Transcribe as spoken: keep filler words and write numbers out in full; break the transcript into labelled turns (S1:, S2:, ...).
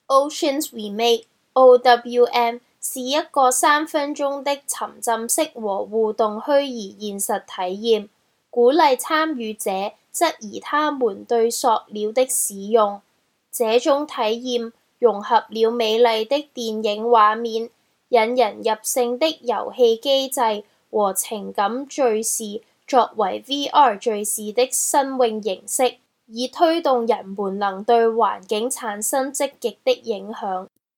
S1: Oceans Remake（O W M） 是一個三分鐘的沉浸式和互動虛擬現實體驗，鼓勵參與者質疑他們對塑料的使用。這種體驗融合了美麗的電影畫面、引人入勝的遊戲機制和情感敘事作為 V R 敘事的新穎形式，以推動人們能對環境產生積極的影響。